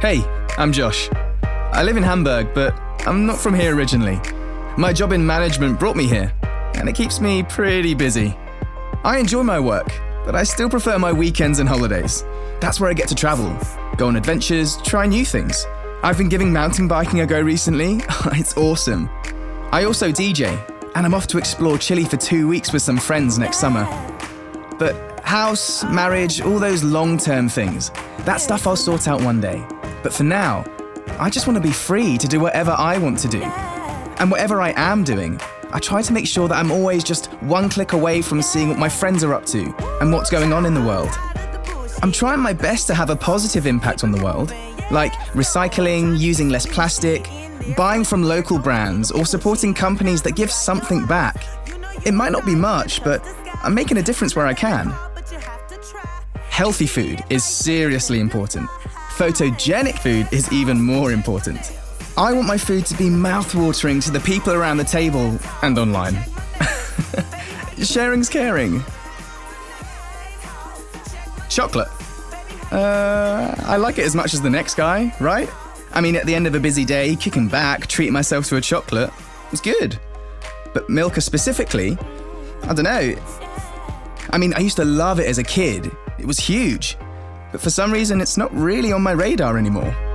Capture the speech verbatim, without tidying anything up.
Hey, I'm Josh. I live in Hamburg, but I'm not from here originally. My job in management brought me here, and it keeps me pretty busy. I enjoy my work, but I still prefer my weekends and holidays. That's where I get to travel, go on adventures, try new things. I've been giving mountain biking a go recently. It's awesome. I also D J, and I'm off to explore Chile for two weeks with some friends next summer. But house, marriage, all those long-term things, that stuff I'll sort out one day. But for now, I just want to be free to do whatever I want to do. And whatever I am doing, I try to make sure that I'm always just one click away from seeing what my friends are up to and what's going on in the world. I'm trying my best to have a positive impact on the world, like recycling, using less plastic, buying from local brands, or supporting companies that give something back. It might not be much, but I'm making a difference where I can. Healthy food is seriously important. Photogenic food is even more important. I want my food to be mouth-watering to the people around the table and online. Sharing's caring. Chocolate. Uh, I like it as much as the next guy, right? I mean, at the end of a busy day, kicking back, treating myself to a chocolate was good. But Milka specifically, I don't know. I mean, I used to love it as a kid. It was huge. But for some reason, it's not really on my radar anymore.